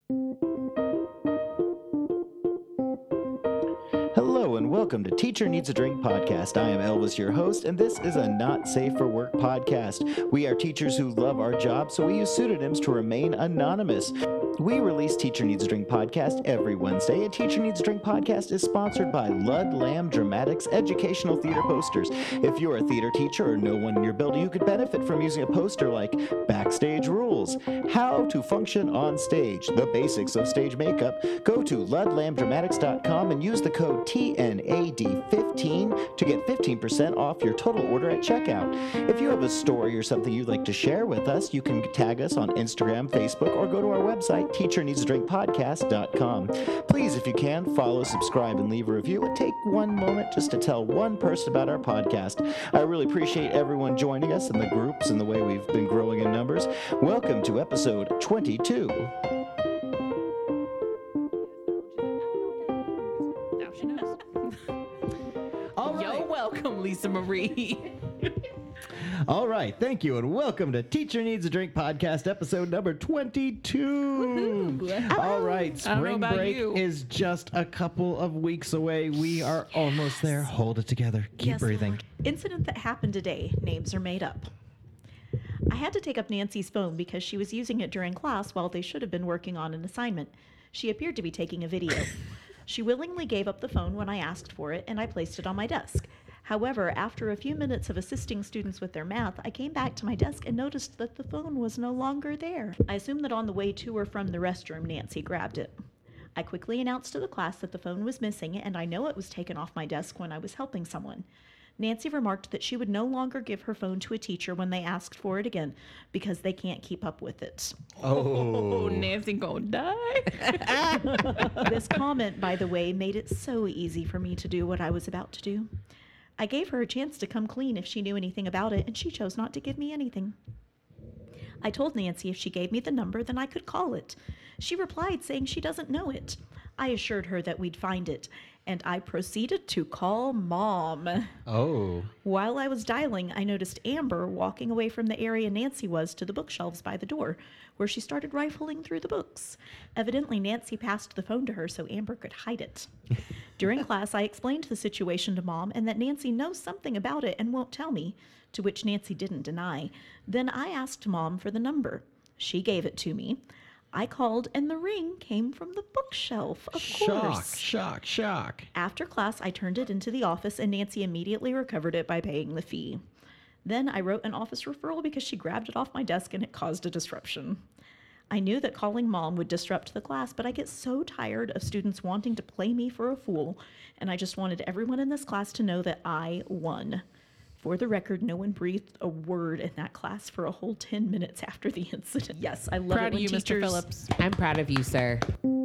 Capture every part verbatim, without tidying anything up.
Hello and welcome to Teacher Needs a Drink podcast. I am Elvis, your host, and this is a Not Safe for Work podcast. We are teachers who love our job, so we use pseudonyms to remain anonymous. We release Teacher Needs a Drink podcast every Wednesday, and Teacher Needs a Drink podcast is sponsored by Lud Lamb Dramatics Educational Theater Posters. If you're a theater teacher or know one in your building who could benefit from using a poster like Backstage Rules, How to Function on Stage, The Basics of Stage Makeup, go to lud lamb dramatics dot com and use the code T N A D fifteen to get fifteen percent off your total order at checkout. If you have a story or something you'd like to share with us, you can tag us on Instagram, Facebook, or go to our website, teacher needs a drink podcast dot com. Please, if you can, follow, subscribe, and leave a review, and take one moment just to tell one person about our podcast. I really appreciate everyone joining us in the groups and the way we've been growing in numbers. Welcome to episode twenty-two. Now she knows. All right. Yo, welcome, Lisa Marie. All right, thank you, and welcome to Teacher Needs a Drink podcast, episode number twenty-two. Woo-hoo. All right, I don't know spring about break you. is just a couple of weeks away. We are almost there. Hold it together. Keep Yes, breathing. Lord. Incident that happened today. Names are made up. I had to take up Nancy's phone because she was using it during class while they should have been working on an assignment. She appeared to be taking a video. She willingly gave up the phone when I asked for it, and I placed it on my desk. However, after a few minutes of assisting students with their math, I came back to my desk and noticed that the phone was no longer there. I assumed that on the way to or from the restroom, Nancy grabbed it. I quickly announced to the class that the phone was missing, and I know it was taken off my desk when I was helping someone. Nancy remarked that she would no longer give her phone to a teacher when they asked for it again because they can't keep up with it. Oh, Nancy gonna die. This comment, by the way, made it so easy for me to do what I was about to do. I gave her a chance to come clean if she knew anything about it, and she chose not to give me anything. I told Nancy if she gave me the number, then I could call it. She replied saying she doesn't know it. I assured her that we'd find it, and I proceeded to call Mom. Oh. While I was dialing, I noticed Amber walking away from the area Nancy was to the bookshelves by the door, where she started rifling through the books. Evidently, Nancy passed the phone to her so Amber could hide it. During class, I explained the situation to Mom and that Nancy knows something about it and won't tell me, to which Nancy didn't deny. Then I asked Mom for the number. She gave it to me. I called, and the ring came from the bookshelf, of Shock, course. shock, shock. After class, I turned it into the office, and Nancy immediately recovered it by paying the fee. Then I wrote an office referral because she grabbed it off my desk and it caused a disruption. I knew that calling Mom would disrupt the class, but I get so tired of students wanting to play me for a fool, and I just wanted everyone in this class to know that I won. For the record, no one breathed a word in that class for a whole ten minutes after the incident. Yes, I love Proud it of when you, Mister teachers... Phillips. I'm proud of you, sir.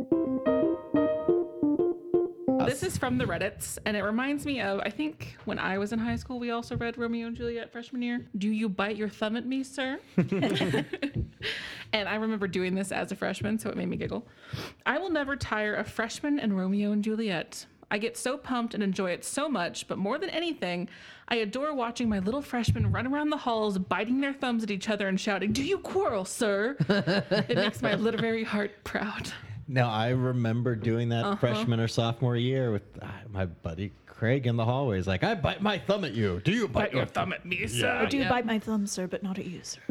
This is from the Reddits, and it reminds me of, I think when I was in high school, we also read Romeo and Juliet freshman year. Do you bite your thumb at me, sir? And I remember doing this as a freshman, so it made me giggle. I will never tire of freshman and Romeo and Juliet. I get so pumped and enjoy it so much, but more than anything, I adore watching my little freshmen run around the halls, biting their thumbs at each other and shouting, "Do you quarrel, sir?" It makes my literary heart proud. Now, I remember doing that Uh-huh. freshman or sophomore year with uh, my buddy Craig in the hallways. Like, I bite my thumb at you. Do you bite, Bite your thumb at me, sir. I do Yeah. bite my thumb, sir, but not at you, sir.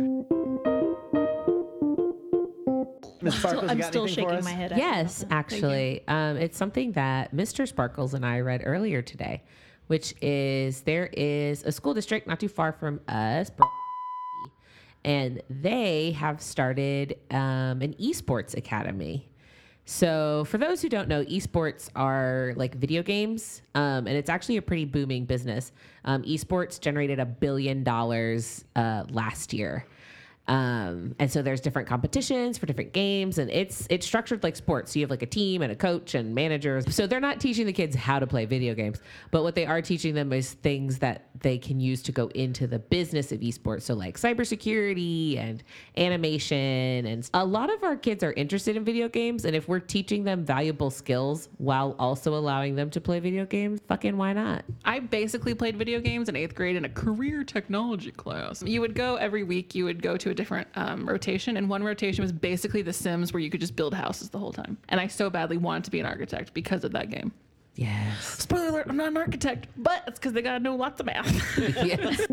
Miss Sparkles, you I'm got still anything for shaking us? my head. Yes, actually. Um, it's something that Mister Sparkles and I read earlier today, which is there is a school district not too far from us, and they have started um, an esports academy. So for those who don't know, esports are like video games, um, and it's actually a pretty booming business. Um, esports generated a billion dollars uh, last year. Um, and so there's different competitions for different games, and it's it's structured like sports. So you have like a team and a coach and managers. So they're not teaching the kids how to play video games, but what they are teaching them is things that they can use to go into the business of esports. So like cybersecurity and animation, and a lot of our kids are interested in video games. And if we're teaching them valuable skills while also allowing them to play video games, fucking why not? I basically played video games in eighth grade in a career technology class. You would go every week, you would go to a different um, rotation, and one rotation was basically The Sims, where you could just build houses the whole time. And I so badly wanted to be an architect because of that game. Yes. Spoiler alert, I'm not an architect, but it's because they gotta know lots of math. Yes.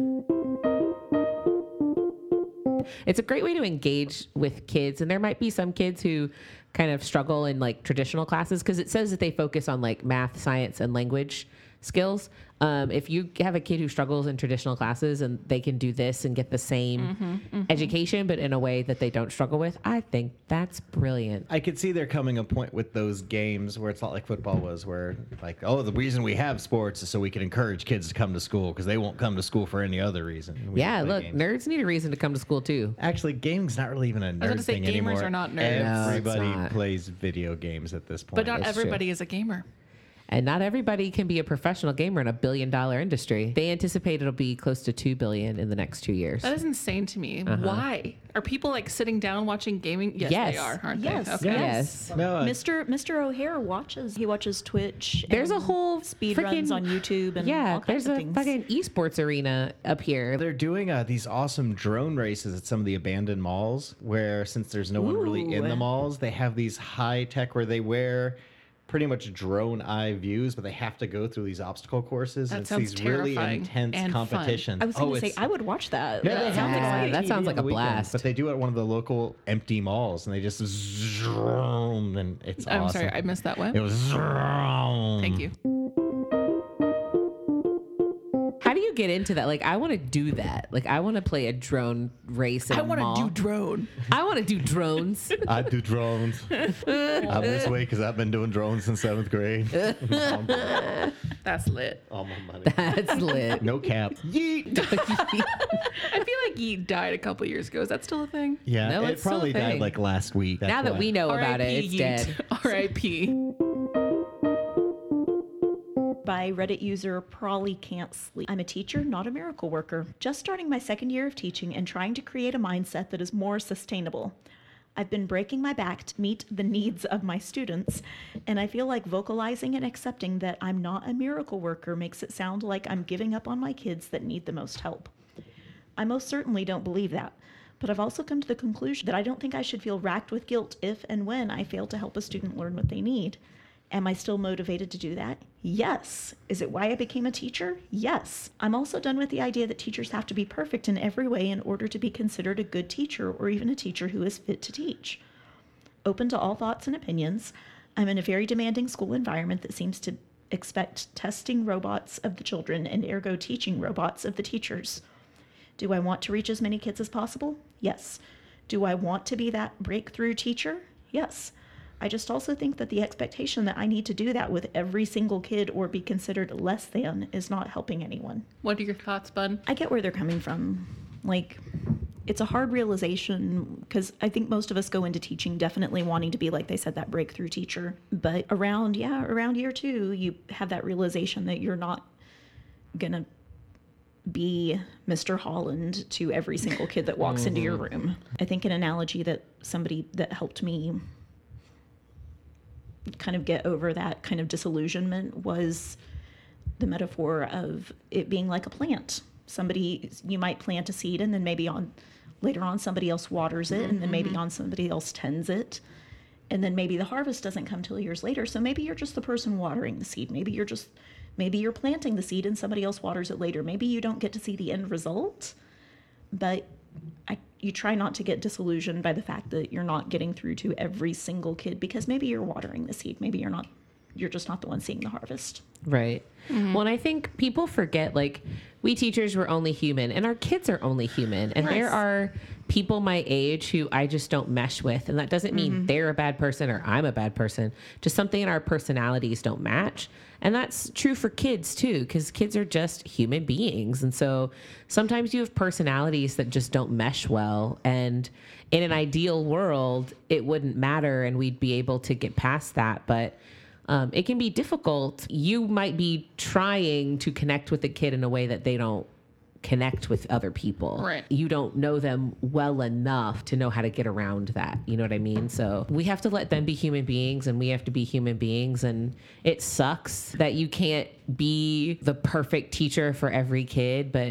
It's a great way to engage with kids, and there might be some kids who kind of struggle in like traditional classes, because it says that they focus on like math, science, and language skills. Um, if you have a kid who struggles in traditional classes and they can do this and get the same Mm-hmm, mm-hmm. education, but in a way that they don't struggle with, I think that's brilliant. I could see there coming a point with those games where it's not like football was, where like, oh, the reason we have sports is so we can encourage kids to come to school, because they won't come to school for any other reason. We Yeah, just play look, games. nerds need a reason to come to school too. Actually, gaming's not really even a nerd was gonna say, thing gamers anymore. are not nerds. No, it's Everybody not. plays video games at this point. But not That's true. everybody is a gamer. And not everybody can be a professional gamer in a billion dollar industry. They anticipate it'll be close to two billion in the next two years. That is insane to me. Why? Are people like sitting down watching gaming? Yes, Yes. they are, aren't Yes. they? Okay. Yes. No, uh, Mister Mister O'Hare watches. He watches Twitch. There's a and whole speed freaking- runs on YouTube and Yeah, all kinds there's of a things. fucking esports arena up here. they're doing uh, these awesome drone races at some of the abandoned malls, where since there's no one really in the Ooh. malls, they have these high tech where they wear pretty much drone eye views, but they have to go through these obstacle courses. That and it's sounds these really terrifying intense and fun. competitions. I was oh, going to say it's- I would watch that. Yeah, that they sounds have Yeah, exciting. that sounds like on the a weekends, blast. But they do it at one of the local empty malls, and they just zoom, and it's I'm awesome. sorry, I missed that one. It was zoom. Thank you. How do you get into that? Like, I want to do that. Like, I want to play a drone race in I a want mall. to do drone. I want to do drones. I do drones. I'm this way because I've been doing drones since seventh grade. That's lit. All my money. That's lit. No cap. Yeet. I feel like Yeet died a couple years ago. Is that still a thing? Yeah, No, it it's still a probably died thing. like last week. That's Now that why. we know about it, it's dead. R I P By Reddit user Probably Can't Sleep. I'm a teacher, not a miracle worker. Just starting my second year of teaching and trying to create a mindset that is more sustainable. I've been breaking my back to meet the needs of my students, and I feel like vocalizing and accepting that I'm not a miracle worker makes it sound like I'm giving up on my kids that need the most help. I most certainly don't believe that, but I've also come to the conclusion that I don't think I should feel racked with guilt if and when I fail to help a student learn what they need. Am I still motivated to do that? Yes. Is it why I became a teacher? Yes. I'm also done with the idea that teachers have to be perfect in every way in order to be considered a good teacher or even a teacher who is fit to teach. Open to all thoughts and opinions, I'm in a very demanding school environment that seems to expect testing robots of the children and ergo teaching robots of the teachers. Do I want to reach as many kids as possible? Yes. Do I want to be that breakthrough teacher? Yes. I just also think that the expectation that I need to do that with every single kid or be considered less than is not helping anyone. What are your thoughts, bud? I get where they're coming from. Like, it's a hard realization because I think most of us go into teaching definitely wanting to be, like they said, that breakthrough teacher. But around, yeah, around year two, you have that realization that you're not going to be Mister Holland to every single kid that walks into your room. I think an analogy that somebody that helped me kind of get over that kind of disillusionment was the metaphor of it being like a plant. Somebody, you might plant a seed and then maybe on later on somebody else waters it and then maybe on somebody else tends it. And then maybe the harvest doesn't come till years later. So maybe you're just the person watering the seed. Maybe you're just, maybe you're planting the seed and somebody else waters it later. Maybe you don't get to see the end result, but I, you try not to get disillusioned by the fact that you're not getting through to every single kid because maybe you're watering the seed. Maybe you're not, you're just not the one seeing the harvest. Right. Well, and I think people forget, like, we teachers were only human and our kids are only human. And Yes. there are people my age who I just don't mesh with. And that doesn't mean they're a bad person or I'm a bad person. Just something in our personalities don't match. And that's true for kids too, because kids are just human beings. And so sometimes you have personalities that just don't mesh well. And in an ideal world, it wouldn't matter and we'd be able to get past that. But Um, it can be difficult. You might be trying to connect with the kid in a way that they don't connect with other people. Right. You don't know them well enough to know how to get around that. You know what I mean? So we have to let them be human beings and we have to be human beings. And it sucks that you can't be the perfect teacher for every kid, but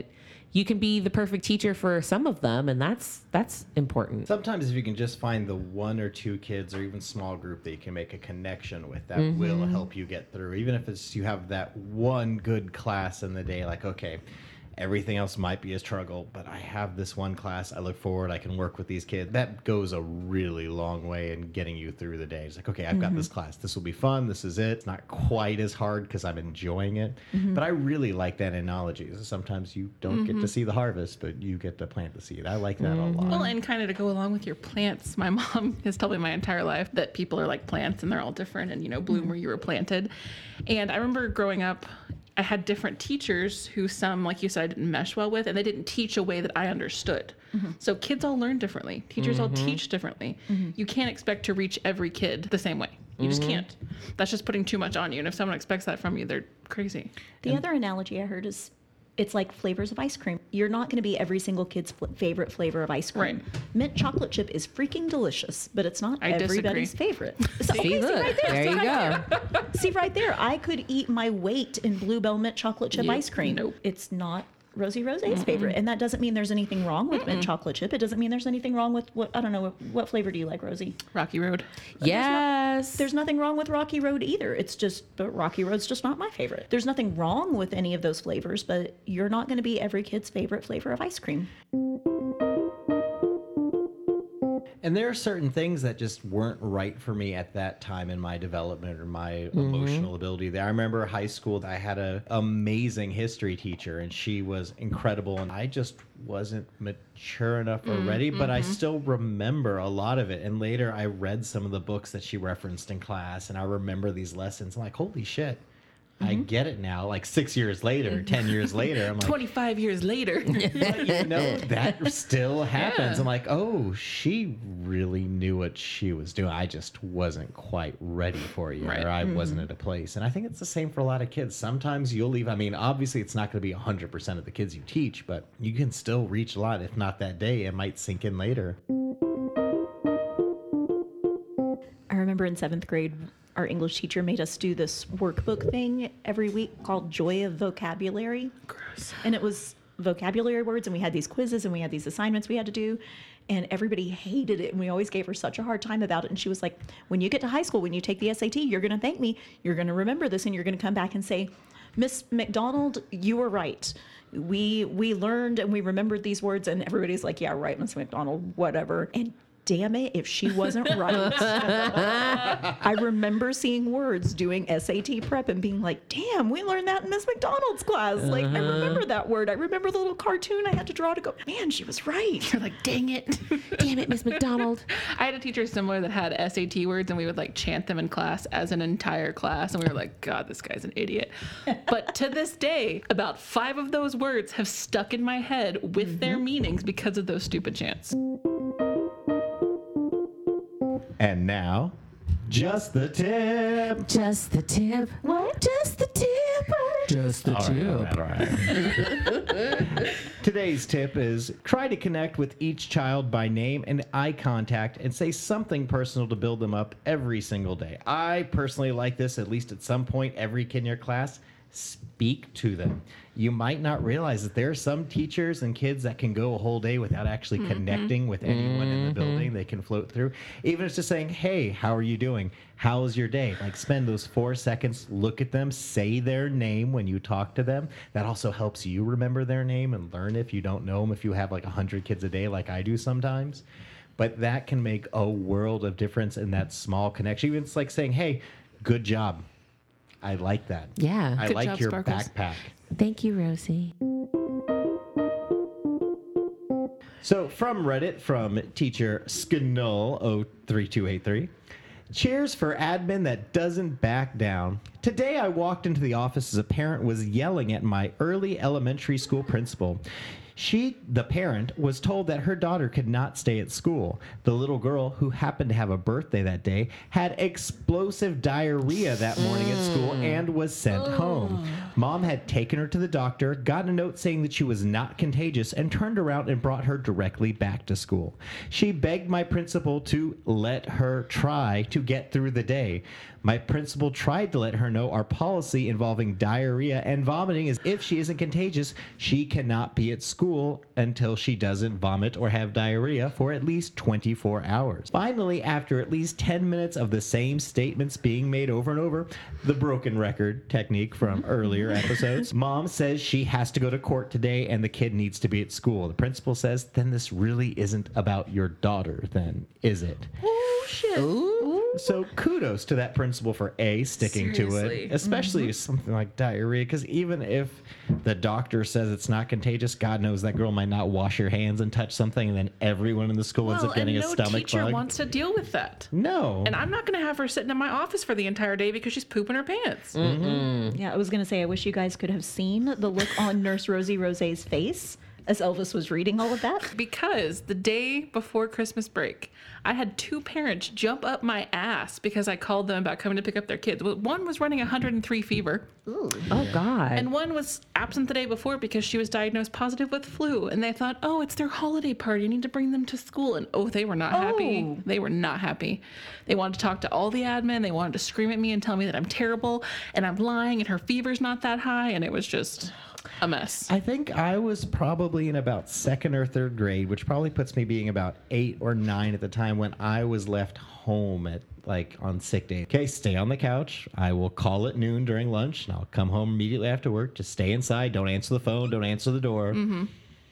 you can be the perfect teacher for some of them, and that's that's important. Sometimes if you can just find the one or two kids or even small group that you can make a connection with, that mm-hmm. will help you get through. Even if it's you have that one good class in the day, like, okay, everything else might be a struggle, but I have this one class. I look forward. I can work with these kids. That goes a really long way in getting you through the day. It's like, okay, I've mm-hmm. got this class. This will be fun. This is it. It's not quite as hard because I'm enjoying it. Mm-hmm. But I really like that analogy. Sometimes you don't mm-hmm. get to see the harvest, but you get to plant the seed. I like that mm-hmm. a lot. Well, and kind of to go along with your plants, my mom has told me my entire life that people are like plants and they're all different and, you know, bloom mm-hmm. where you were planted. And I remember growing up, I had different teachers who some, like you said, I didn't mesh well with, and they didn't teach a way that I understood. Mm-hmm. So kids all learn differently. Teachers mm-hmm. all teach differently. Mm-hmm. You can't expect to reach every kid the same way. You mm-hmm. just can't. That's just putting too much on you. And if someone expects that from you, they're crazy. The and, other analogy I heard is it's like flavors of ice cream. You're not going to be every single kid's fl- favorite flavor of ice cream. Right. Mint chocolate chip is freaking delicious, but it's not I everybody's disagree. favorite. So, see, okay, look, see right there. There see you right go. There. See right there. I could eat my weight in Bluebell mint chocolate chip Yeah, ice cream. nope. It's not Rosie Rose's favorite, and that doesn't mean there's anything wrong with Mm-mm. mint chocolate chip. It doesn't mean there's anything wrong with what I don't know. What, what flavor do you like, Rosie? Rocky Road. Yes. There's, not, there's nothing wrong with Rocky Road either. It's just, but Rocky Road's just not my favorite. There's nothing wrong with any of those flavors, but you're not going to be every kid's favorite flavor of ice cream. And there are certain things that just weren't right for me at that time in my development or my mm-hmm. emotional ability there. I remember high school, I had an amazing history teacher, and she was incredible, and I just wasn't mature enough or mm-hmm. ready, but I still remember a lot of it. And later I read some of the books that she referenced in class, and I remember these lessons. I'm like, holy shit. I get it now, like six years later, ten years later. I'm like, twenty-five years later. But, you know, that still happens. Yeah. I'm like, oh, she really knew what she was doing. I just wasn't quite ready for you, Right. or I Mm-hmm. wasn't at a place. And I think it's the same for a lot of kids. Sometimes you'll leave. I mean, obviously, it's not going to be one hundred percent of the kids you teach, but you can still reach a lot. If not that day, it might sink in later. I remember in seventh grade, our English teacher made us do this workbook thing every week called Joy of Vocabulary. Gross. And it was vocabulary words, and we had these quizzes and we had these assignments we had to do, and everybody hated it, and we always gave her such a hard time about it. And she was like, when you get to high school, when you take the S A T, you're going to thank me. You're going to remember this, and you're going to come back and say, Miss McDonald, you were right. We we learned and we remembered these words. And everybody's like, yeah, right, Miss McDonald, whatever. And damn it, if she wasn't right. I remember seeing words doing S A T prep and being like, damn, we learned that in Miss McDonald's class. Uh-huh. Like, I remember that word. I remember the little cartoon I had to draw to go, man, she was right. You're like, dang it. Damn it, Miss McDonald. I had a teacher similar that had S A T words, and we would like chant them in class as an entire class. And we were like, God, this guy's an idiot. But to this day, about five of those words have stuck in my head with mm-hmm. their meanings because of those stupid chants. And now, just the tip. Just the tip. What? Just the tip. Just the All tip. right, all right. Today's tip is try to connect with each child by name and eye contact and say something personal to build them up every single day. I personally like this, at least at some point, every kid in your class. Speak to them. You might not realize that there are some teachers and kids that can go a whole day without actually mm-hmm. connecting with anyone mm-hmm. in the building. They can float through. Even if it's just saying, hey, how are you doing? How's your day? Like, spend those four seconds, look at them, say their name when you talk to them. That also helps you remember their name and learn if you don't know them, if you have like one hundred kids a day like I do sometimes. But that can make a world of difference in that small connection. Even it's like saying, hey, good job. I like that. Yeah. I Good like job, your Sparkles. backpack. Thank you, Rosie. So from Reddit, from teacher Sknull oh three two eight three. Cheers for admin that doesn't back down. Today I walked into the office as a parent was yelling at my early elementary school principal. She, the parent, was told that her daughter could not stay at school. The little girl, who happened to have a birthday that day, had explosive diarrhea that morning at school and was sent home. Mom had taken her to the doctor, got a note saying that she was not contagious, and turned around and brought her directly back to school. She begged my principal to let her try to get through the day. My principal tried to let her know our policy involving diarrhea and vomiting is if she isn't contagious, she cannot be at school until she doesn't vomit or have diarrhea for at least twenty-four hours. Finally, after at least ten minutes of the same statements being made over and over, the broken record technique from earlier episodes, Mom says she has to go to court today and the kid needs to be at school. The principal says, then this really isn't about your daughter, then, is it? Oh, shit. Ooh. So kudos to that principal for A, sticking to Seriously. it, especially Mm-hmm. something like diarrhea, because even if the doctor says it's not contagious, God knows that girl might not wash her hands and touch something, and then everyone in the school ends Well, up getting and a no stomach teacher bug. wants to deal with that. No. And I'm not going to have her sitting in my office for the entire day because she's pooping her pants. Yeah, I was going to say, I wish you guys could have seen the look on Nurse Rosie Rosé's face as Elvis was reading all of that. Because the day before Christmas break, I had two parents jump up my ass because I called them about coming to pick up their kids. Well, one was running one hundred three fever, Ooh. Oh, God. and one was absent the day before because she was diagnosed positive with flu. And they thought, oh, it's their holiday party. You need to bring them to school. And oh, they were not happy. Oh. They were not happy. They wanted to talk to all the admin. They wanted to scream at me and tell me that I'm terrible and I'm lying and her fever's not that high. And it was just a mess. I think I was probably in about second or third grade, which probably puts me being about eight or nine at the time when I was left home at like on sick day. Okay, stay on the couch. I will call at noon during lunch, and I'll come home immediately after work. Just stay inside. Don't answer the phone. Don't answer the door. Mm-hmm.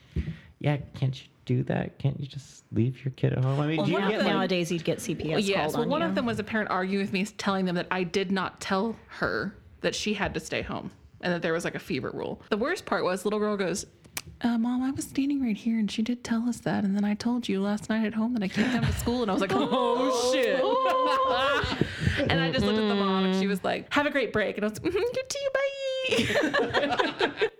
Yeah, can't you do that? Can't you just leave your kid at home? I mean, do you one of get them- like, Nowadays, you'd get C P S Well, yes. called Well, on one you. of them was a parent arguing with me, telling them that I did not tell her that she had to stay home and that there was like a fever rule. The worst part was, little girl goes, uh, Mom, I was standing right here and she did tell us that. And then I told you last night at home that I can't come to school. And I was like, oh, shit. And I just looked at the mom and she was like, have a great break. And I was like, mm-hmm, good to you,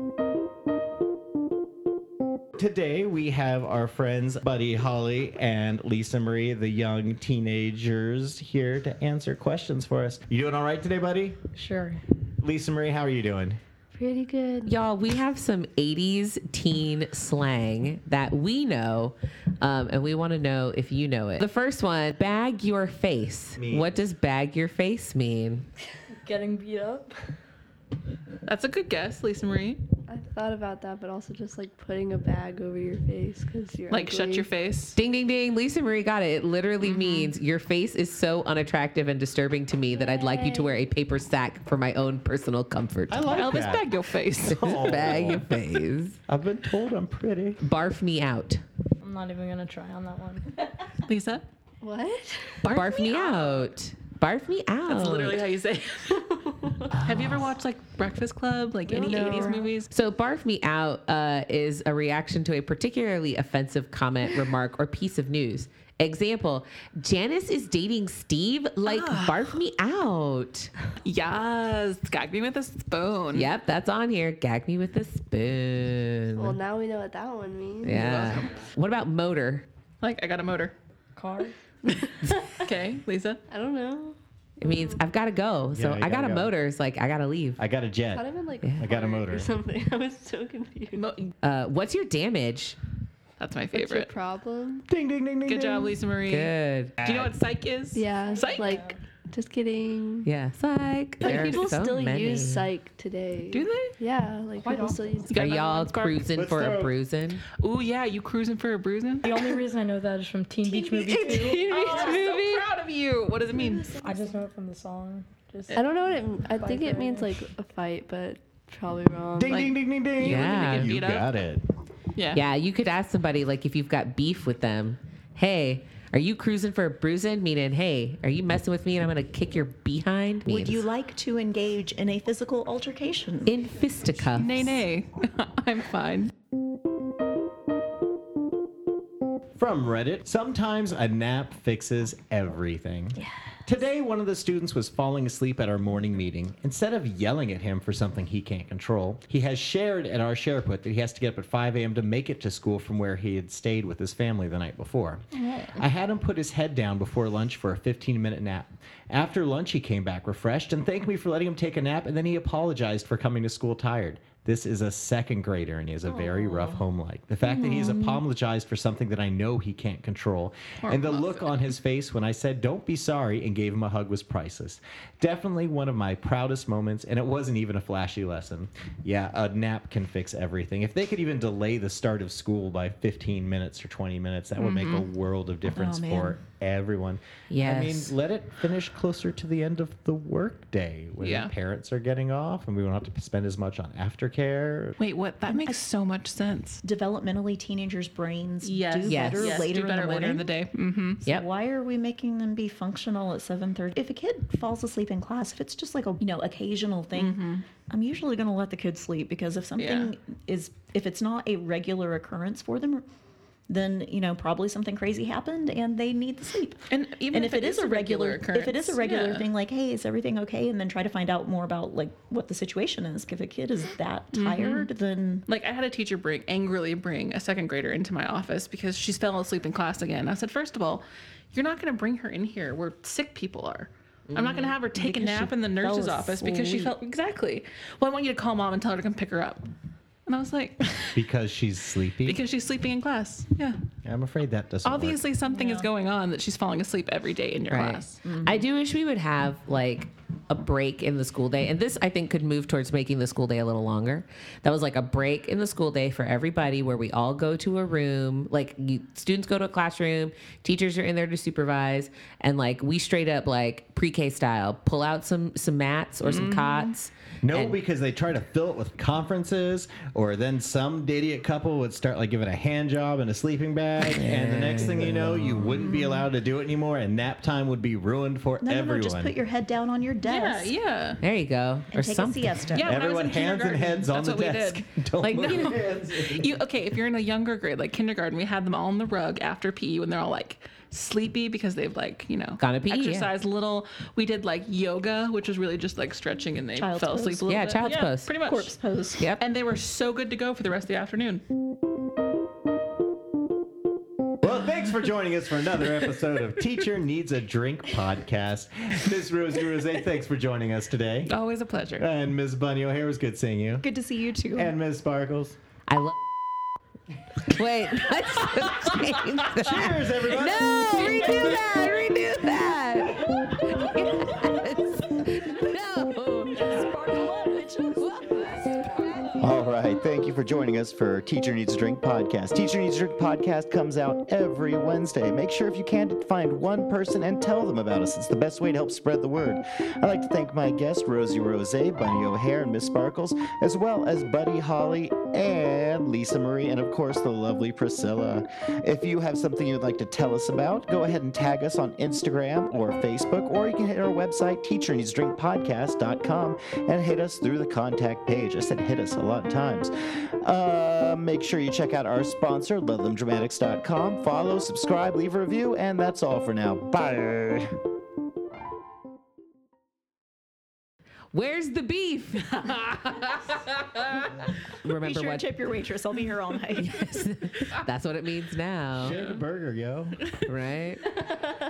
bye. Today we have our friends Buddy Holly and Lisa Marie, the young teenagers, here to answer questions for us. You doing all right today, Buddy? Sure. Lisa Marie, how are you doing? Pretty good. Y'all, we have some eighties teen slang that we know, um, and we want to know if you know it. The first one, bag your face. Mean. What does bag your face mean? Getting beat up. That's a good guess, Lisa Marie. I thought about that, but also just like putting a bag over your face because you're Like, shut ugly. your face. Ding, ding, ding. Lisa Marie got it. It literally Mm-hmm. means your face is so unattractive and disturbing to me that I'd like you to wear a paper sack for my own personal comfort. I like Elvis, that. bag your face. Oh. Bag your face. I've been told I'm pretty. Barf me out. I'm not even gonna try on that one. Lisa? What? Barf, me out. Barf me out. That's literally how you say it. Have you ever watched like Breakfast Club, like any No. eighties movies? So, barf me out uh, is a reaction to a particularly offensive comment, remark, or piece of news. Example, Janice is dating Steve, like, barf me out. Yes, gag me with a spoon. Yep, that's on here. Gag me with a spoon. Well, now we know what that one means. yeah. What about motor? Like, I got a motor. Car. Okay, Lisa. I don't know. It means I've got to go. So, Yeah, you I got gotta a go. motor. It's like, I got to leave. I got a I jet. thought it meant like I got a fart motor. or something. I was so confused. Mo- Uh, what's your damage? That's my What's your favorite. problem? Ding, ding, ding, ding. Good job, ding. Lisa Marie. Good. Do you know what psych is? Yeah. Psych? Like, just kidding. Yeah. Psych. Like There are people so still many. use psych today. Do they? Yeah. Like Quite people often. still use. You got Are another y'all one, Spark? cruising Let's for throw- a bruising? Ooh, yeah, you cruising for a bruising? The only reason I know that is from Teen Beach Movie two. Oh, I'm so proud of you. What does it mean? I just know it from the song. Just I don't know what it. I Fight think it for means it. like a fight, but probably wrong. Ding, Like, ding, ding, ding, ding. You looking to Yeah. get You beat up? got it. Yeah. Yeah, you could ask somebody, like, if you've got beef with them, hey, are you cruising for a bruising? Meaning, hey, are you messing with me and I'm going to kick your behind? Would Means you like to engage in a physical altercation? in fisticuffs. Nay, nay. I'm fine. From Reddit, sometimes a nap fixes everything. Today, one of the students was falling asleep at our morning meeting. Instead of yelling at him for something he can't control, he has shared at our SharePut that he has to get up at five a.m. to make it to school from where he had stayed with his family the night before. I had him put his head down before lunch for a fifteen-minute nap. After lunch, he came back refreshed and thanked me for letting him take a nap, and then he apologized for coming to school tired. This is a second grader, and he has a very rough home life. The fact that he's apologized for something that I know he can't control, and the look on his face when I said, "Don't be sorry," and gave him a hug was priceless. Definitely one of my proudest moments, and it wasn't even a flashy lesson. Yeah, a nap can fix everything. If they could even delay the start of school by fifteen minutes or twenty minutes, that would make a world of difference Oh, man. for everyone. Yes. I mean, let it finish closer to the end of the workday when Yeah. parents are getting off and we won't have to spend as much on aftercare. Wait, what? That makes so much sense. Developmentally, teenagers' brains Yes. do Yes. better Yes, later do better in the later morning. in the day. Mm-hmm. Yep. Why are we making them be functional at seven thirty? If a kid falls asleep in class, if it's just like a you know occasional thing, I'm usually going to let the kid sleep because if something is if it's not a regular occurrence for them, then you know probably something crazy happened and they need the sleep. And even and if, it is, a regular, occurrence, if it is a regular yeah. thing, like hey, is everything okay? And then try to find out more about like what the situation is. If a kid is that tired, then Like I had a teacher bring angrily bring a second grader into my office because she's fell asleep in class again. I said, first of all, you're not going to bring her in here where sick people are. I'm not going to have her take Because a nap she in the nurse's fell office because she asleep. felt exactly. Well, I want you to call mom and tell her to come pick her up. And I was like, Because she's sleepy? because she's sleeping in class. Yeah. I'm afraid that doesn't work. Obviously, something is going on that she's falling asleep every day in your Right. class. I do wish we would have like a break in the school day. And this, I think, could move towards making the school day a little longer. That was like a break in the school day for everybody where we all go to a room. Like you, students go to a classroom, teachers are in there to supervise. And like we straight up like pre-K style, pull out some, some mats or some cots. No, and- because they try to fill it with conferences, or then some idiot couple would start like giving a hand job and a sleeping bag, and the next thing you know, you wouldn't be allowed to do it anymore, and nap time would be ruined for no, no, everyone. no, just put your head down on your Yeah, desk yeah. There you go. and or take something. a siesta. Yeah, when I was Everyone in hands and kindergarten, heads on that's the what we desk. did. Don't Like, move you know- your hands. You okay? If you're in a younger grade, like kindergarten, we had them all on the rug after P E when they're all like sleepy because they've like you know Gone to P E, yeah. exercised a little. We did like yoga, which was really just like stretching, and they Child's fell pose. asleep a little Yeah, bit. child's pose. pretty much. Corpse pose. Yep. And they were so good to go for the rest of the afternoon. Well, thanks for joining us for another episode of Teacher Needs a Drink podcast. Miss Rosie Rose, thanks for joining us today. Always a pleasure. And Miss Bunny O'Hare, was good seeing you. Good to see you too. And Miss Sparkles. I love. Wait, let's change that. Cheers, everybody. No, redo that. Redo that. Yes. No. All right. Thank you for joining us for Teacher Needs a Drink podcast. Teacher Needs a Drink podcast comes out every Wednesday. Make sure if you can to find one person and tell them about us. It's the best way to help spread the word. I'd like to thank my guests, Rosie Rose, Bunny O'Hare, and Miss Sparkles, as well as Buddy Holly and Lisa Marie, and of course the lovely Priscilla. If you have something you'd like to tell us about, go ahead and tag us on Instagram or Facebook, or you can hit our website, teacher needs drink podcast dot com, and hit us through the contact page. I said hit us a lot of times. Uh, make sure you check out our sponsor, love them dramatics dot com. Follow, subscribe, leave a review, and that's all for now. Bye. Where's the beef? Be Remember sure to what? tip your waitress. I'll be here all night. That's what it means now, Share the burger, yo. right?